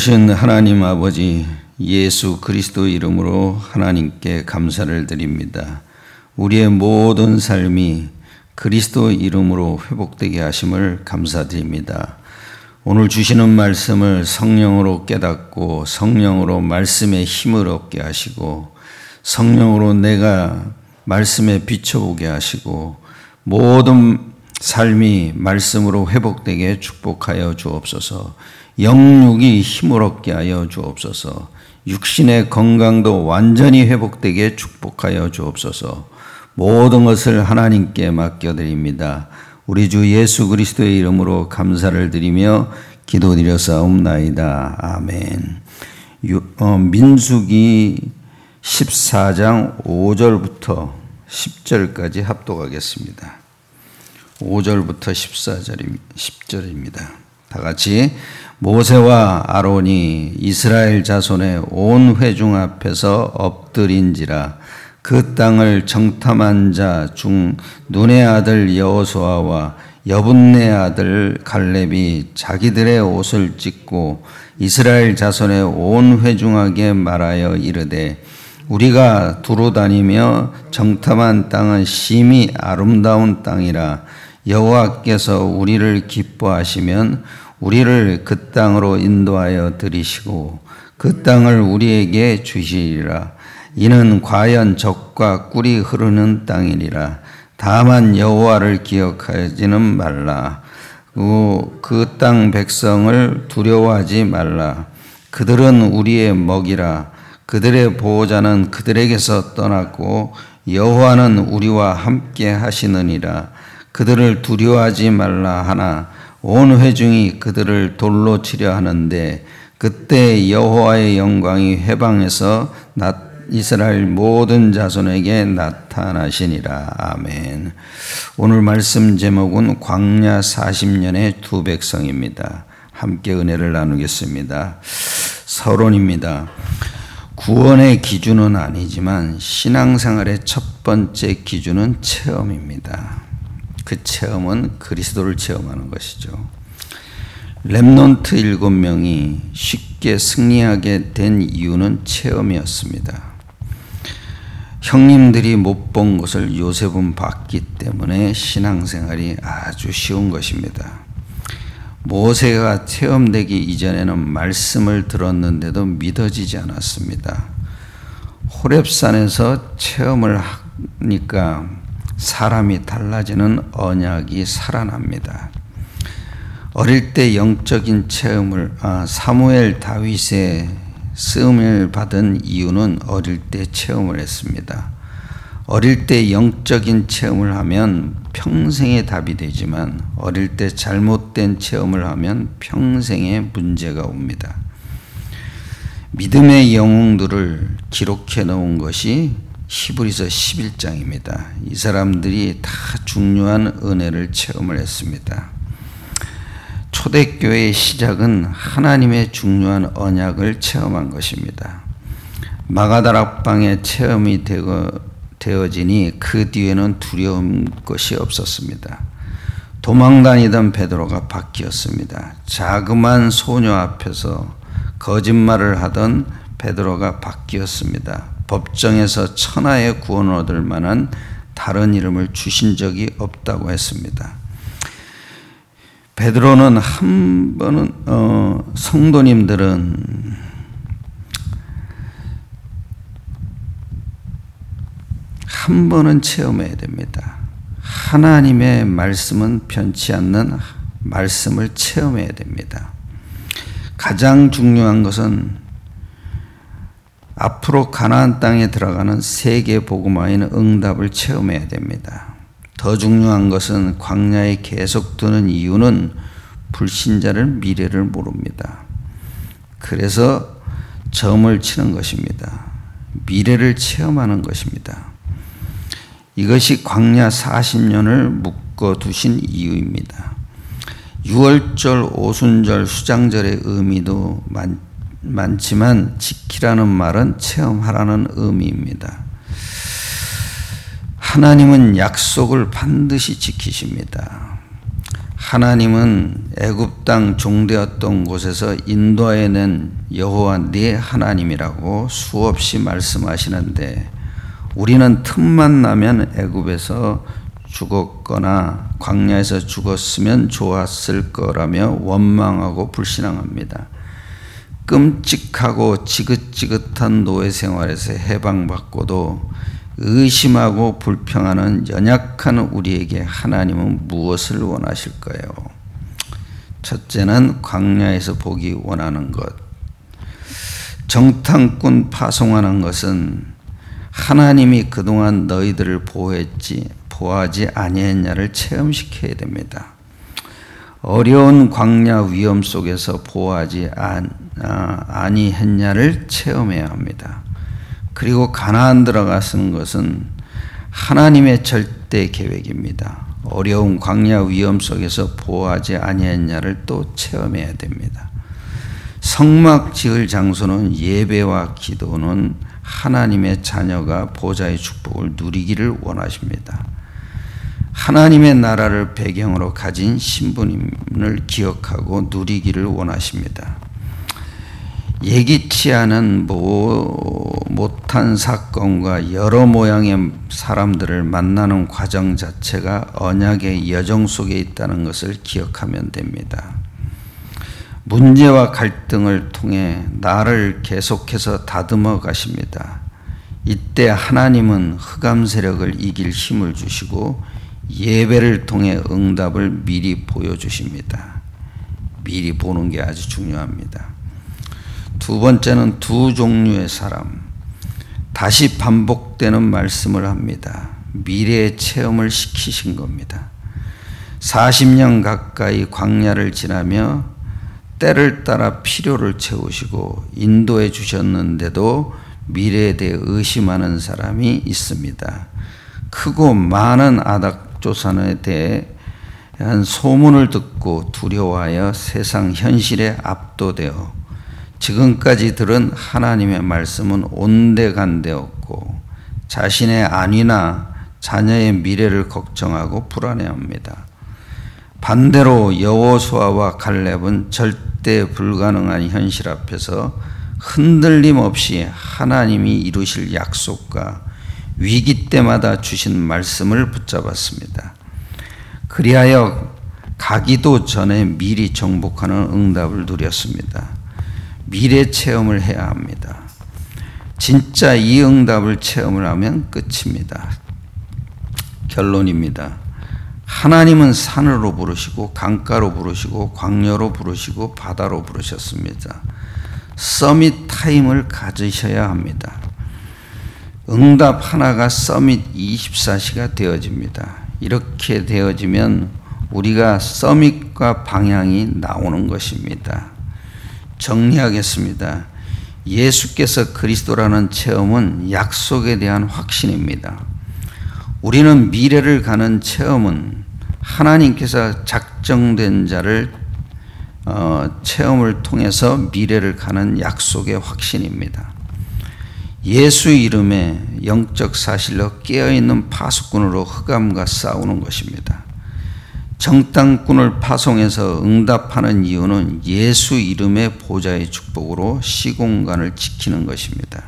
크신 하나님 아버지, 예수 그리스도 이름으로 하나님께 감사를 드립니다. 우리의 모든 삶이 그리스도 이름으로 회복되게 하심을 감사드립니다. 오늘 주시는 말씀을 성령으로 깨닫고 성령으로 말씀에 힘을 얻게 하시고 성령으로 내가 말씀에 비춰보게 하시고 모든 삶이 말씀으로 회복되게 축복하여 주옵소서. 영육이 힘을 얻게 하여 주옵소서. 육신의 건강도 완전히 회복되게 축복하여 주옵소서. 모든 것을 하나님께 맡겨드립니다. 우리 주 예수 그리스도의 이름으로 감사를 드리며 기도드렸사옵나이다. 아멘. 민수기 14장 5절부터 10절까지 합독하겠습니다. 5절부터 10절입니다. 다 같이. 모세와 아론이 이스라엘 자손의 온 회중 앞에서 엎드린지라. 그 땅을 정탐한 자 중 눈의 아들 여호수아와 여분네 아들 갈렙이 자기들의 옷을 찢고 이스라엘 자손의 온 회중에게 말하여 이르되, 우리가 두루 다니며 정탐한 땅은 심히 아름다운 땅이라. 여호와께서 우리를 기뻐하시면 우리를 그 땅으로 인도하여 들이시고 그 땅을 우리에게 주시리라. 이는 과연 젖과 꿀이 흐르는 땅이니라. 다만 여호와를 기억하지는 말라. 그 땅 백성을 두려워하지 말라. 그들은 우리의 먹이라. 그들의 보호자는 그들에게서 떠났고 여호와는 우리와 함께 하시느니라. 그들을 두려워하지 말라 하나 온 회중이 그들을 돌로 치려 하는데 그때 여호와의 영광이 회방에서 이스라엘 모든 자손에게 나타나시니라. 아멘. 오늘 말씀 제목은 광야 40년의 두 백성입니다. 함께 은혜를 나누겠습니다. 서론입니다. 구원의 기준은 아니지만 신앙생활의 첫 번째 기준은 체험입니다. 그 체험은 그리스도를 체험하는 것이죠. 렘넌트 7명이 쉽게 승리하게 된 이유는 체험이었습니다. 형님들이 못 본 것을 요셉은 봤기 때문에 신앙생활이 아주 쉬운 것입니다. 모세가 체험되기 이전에는 말씀을 들었는데도 믿어지지 않았습니다. 호렙산에서 체험을 하니까 사람이 달라지는 언약이 살아납니다. 어릴 때 영적인 체험을 사무엘 다윗의 쓰임을 받은 이유는 어릴 때 체험을 했습니다. 어릴 때 영적인 체험을 하면 평생의 답이 되지만 어릴 때 잘못된 체험을 하면 평생의 문제가 옵니다. 믿음의 영웅들을 기록해 놓은 것이 히브리서 11장입니다. 이 사람들이 다 중요한 은혜를 체험을 했습니다. 초대교회의 시작은 하나님의 중요한 언약을 체험한 것입니다. 마가다락방의 체험이 되어지니 그 뒤에는 두려운 것이 없었습니다. 도망다니던 베드로가 바뀌었습니다. 자그마한 소녀 앞에서 거짓말을 하던 베드로가 바뀌었습니다. 법정에서 천하의 구원을 얻을 만한 다른 이름을 주신 적이 없다고 했습니다. 베드로는 한 번은 성도님들은 한 번은 체험해야 됩니다. 하나님의 말씀은 변치 않는 말씀을 체험해야 됩니다. 가장 중요한 것은 앞으로 가나안 땅에 들어가는 세계 복음화인 응답을 체험해야 됩니다. 더 중요한 것은 광야에 계속 두는 이유는 불신자를 미래를 모릅니다. 그래서 점을 치는 것입니다. 미래를 체험하는 것입니다. 이것이 광야 40년을 묶어두신 이유입니다. 유월절, 오순절, 수장절의 의미도 많지만 지키라는 말은 체험하라는 의미입니다. 하나님은 약속을 반드시 지키십니다. 하나님은 애굽 땅 종되었던 곳에서 인도해낸 여호와 네 하나님이라고 수없이 말씀하시는데 우리는 틈만 나면 애굽에서 죽었거나 광야에서 죽었으면 좋았을 거라며 원망하고 불신앙합니다. 끔찍하고 지긋지긋한 노예 생활에서 해방받고도 의심하고 불평하는 연약한 우리에게 하나님은 무엇을 원하실까요? 첫째는 광야에서 보기 원하는 것. 정탐꾼 파송하는 것은 하나님이 그동안 너희들을 보호하지 아니했냐를 체험시켜야 됩니다. 어려운 광야 위험 속에서 보호하지 아니했냐를 체험해야 합니다. 그리고 가나안 들어가는 것은 하나님의 절대 계획입니다. 어려운 광야 위험 속에서 보호하지 아니했냐를 또 체험해야 됩니다. 성막 지을 장소는 예배와 기도는 하나님의 자녀가 보좌의 축복을 누리기를 원하십니다. 하나님의 나라를 배경으로 가진 신분을 기억하고 누리기를 원하십니다. 예기치 않은 못한 사건과 여러 모양의 사람들을 만나는 과정 자체가 언약의 여정 속에 있다는 것을 기억하면 됩니다. 문제와 갈등을 통해 나를 계속해서 다듬어 가십니다. 이때 하나님은 흑암 세력을 이길 힘을 주시고 예배를 통해 응답을 미리 보여주십니다. 미리 보는 게 아주 중요합니다. 두 번째는 두 종류의 사람. 다시 반복되는 말씀을 합니다. 미래의 체험을 시키신 겁니다. 40년 가까이 광야를 지나며 때를 따라 필요를 채우시고 인도해 주셨는데도 미래에 대해 의심하는 사람이 있습니다. 크고 많은 아닥조산에 대한 소문을 듣고 두려워하여 세상 현실에 압도되어 지금까지 들은 하나님의 말씀은 온데간데 없고 자신의 안위나 자녀의 미래를 걱정하고 불안해합니다. 반대로 여호수아와 갈렙은 절대 불가능한 현실 앞에서 흔들림 없이 하나님이 이루실 약속과 위기 때마다 주신 말씀을 붙잡았습니다. 그리하여 가기도 전에 미리 정복하는 응답을 누렸습니다. 미래 체험을 해야 합니다. 진짜 이 응답을 체험을 하면 끝입니다. 결론입니다. 하나님은 산으로 부르시고 강가로 부르시고 광야로 부르시고 바다로 부르셨습니다. 서밋 타임을 가지셔야 합니다. 응답 하나가 서밋 24시가 되어집니다. 이렇게 되어지면 우리가 서밋과 방향이 나오는 것입니다. 정리하겠습니다. 예수께서 그리스도라는 체험은 약속에 대한 확신입니다. 우리는 미래를 가는 체험은 하나님께서 작정된 자를 체험을 통해서 미래를 가는 약속의 확신입니다. 예수 이름의 영적 사실로 깨어있는 파수꾼으로 흑암과 싸우는 것입니다. 정탐꾼을 파송해서 응답하는 이유는 예수 이름의 보좌의 축복으로 시공간을 지키는 것입니다.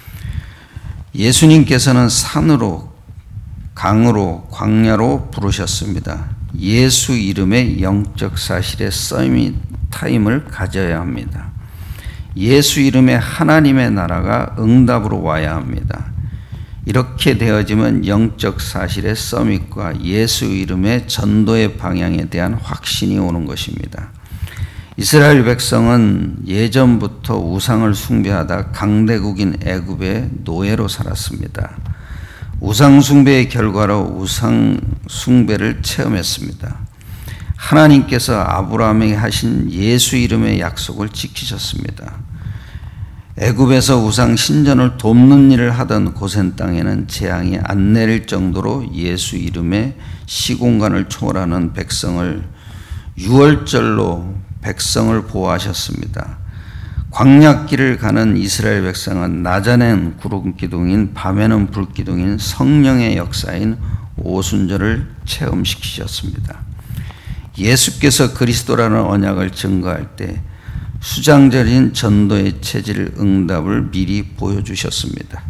예수님께서는 산으로, 강으로, 광야로 부르셨습니다. 예수 이름의 영적 사실의 서밋 타임을 가져야 합니다. 예수 이름의 하나님의 나라가 응답으로 와야 합니다. 이렇게 되어지면 영적 사실의 서밋과 예수 이름의 전도의 방향에 대한 확신이 오는 것입니다. 이스라엘 백성은 예전부터 우상을 숭배하다 강대국인 애굽의 노예로 살았습니다. 우상 숭배의 결과로 우상 숭배를 체험했습니다. 하나님께서 아브라함에게 하신 예수 이름의 약속을 지키셨습니다. 애굽에서 우상 신전을 돕는 일을 하던 고센 땅에는 재앙이 안 내릴 정도로 예수 이름의 시공간을 초월하는 백성을 유월절로 백성을 보호하셨습니다. 광야길을 가는 이스라엘 백성은 낮에는 구름기둥인 밤에는 불기둥인 성령의 역사인 오순절을 체험시키셨습니다. 예수께서 그리스도라는 언약을 증거할 때 수장절인 전도의 체질 응답을 미리 보여주셨습니다.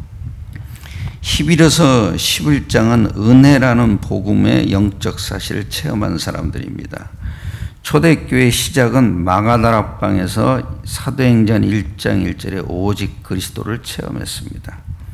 히브리서 11장은 은혜라는 복음의 영적 사실을 체험한 사람들입니다. 초대교회 시작은 마가다락방에서 사도행전 1장 1절에 오직 그리스도를 체험했습니다.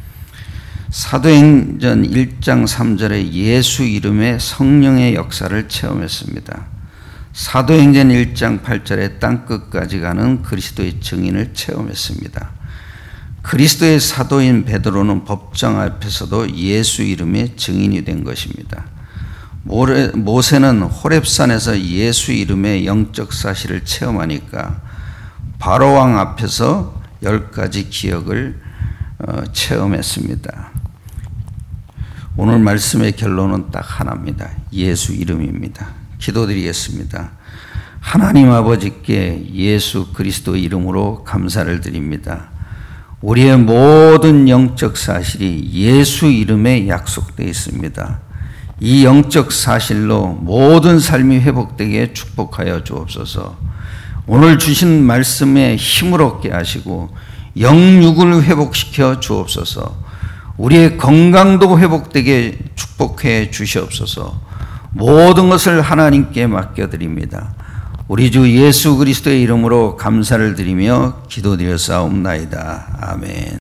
사도행전 1장 3절에 예수 이름의 성령의 역사를 체험했습니다. 사도행전 1장 8절에 땅끝까지 가는 그리스도의 증인을 체험했습니다. 그리스도의 사도인 베드로는 법정 앞에서도 예수 이름의 증인이 된 것입니다. 모세는 호렙산에서 예수 이름의 영적 사실을 체험하니까 바로왕 앞에서 10가지 기억을 체험했습니다. 오늘 말씀의 결론은 딱 하나입니다. 예수 이름입니다. 기도드리겠습니다. 하나님 아버지께 예수 그리스도 이름으로 감사를 드립니다. 우리의 모든 영적 사실이 예수 이름에 약속되어 있습니다. 이 영적 사실로 모든 삶이 회복되게 축복하여 주옵소서. 오늘 주신 말씀에 힘을 얻게 하시고 영육을 회복시켜 주옵소서. 우리의 건강도 회복되게 축복해 주시옵소서. 모든 것을 하나님께 맡겨드립니다. 우리 주 예수 그리스도의 이름으로 감사를 드리며 기도드렸사옵나이다. 아멘.